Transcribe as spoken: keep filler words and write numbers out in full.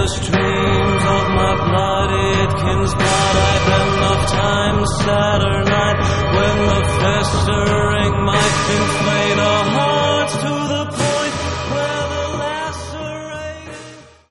the streams of my blooded kin's blood. I've enough time Saturday night when the fester